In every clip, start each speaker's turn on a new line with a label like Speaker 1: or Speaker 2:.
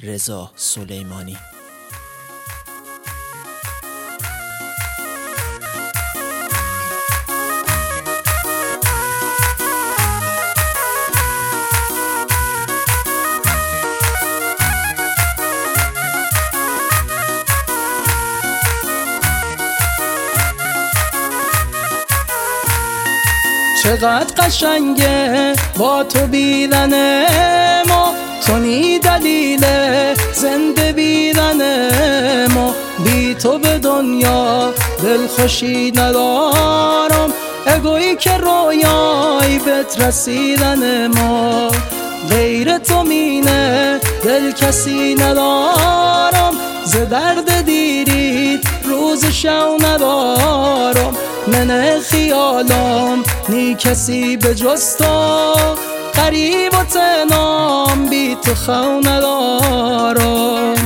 Speaker 1: رضا سلیمانی.
Speaker 2: چقدر قشنگه با تو بیدن ما، تو نی دلیل زنده بیدن ما. بی تو به دنیا دلخوشی ندارم، اگویی که رویای بهت رسیدن ما. غیر تو مینه دل کسی ندارم، ز درد دیرید روز شو ندارم. من خیالم نی کسی به جز تو، غریب و تنام بی تو خو ندارم.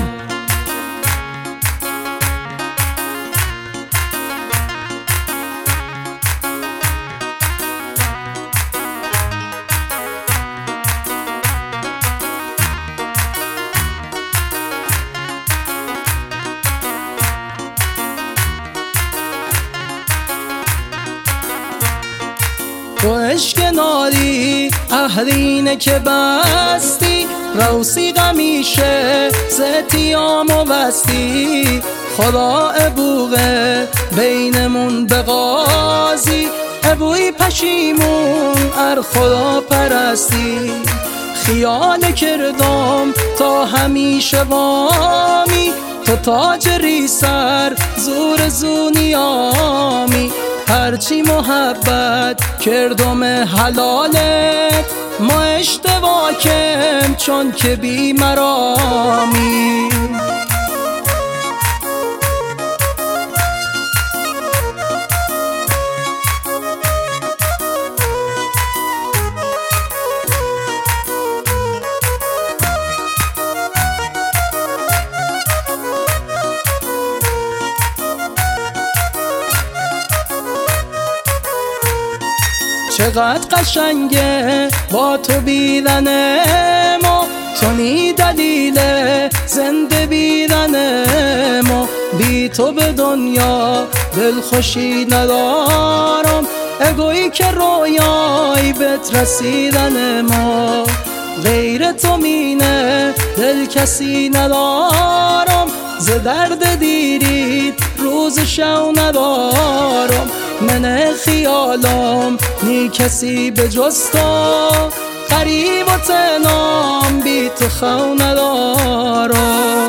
Speaker 2: تو عشق ناری اهلینه که بستی، روسی غمیشه زتیام و بستی. خدا ابوغه بینمون بغازی، ابوی پشیمون ار خدا پرستی. خیال کردم تا همیشه وامی، تو تاج ریسر زور زونیامی. هرچی محبت کردم حلالت، ما اشتباکم چون که بی مرامی. چقدر قشنگه با تو بیدن ما، تو نی دلیل زنده بیدن ما. بی تو به دنیا دلخوشی ندارم، اگویی که رویای بهت رسیدن ما. غیر تو مینه دل کسی ندارم، ز درد دیرید روز شو ندارم. من خیالم نی کسی به جز تو، غریب و تنام بی تو خو ندارم.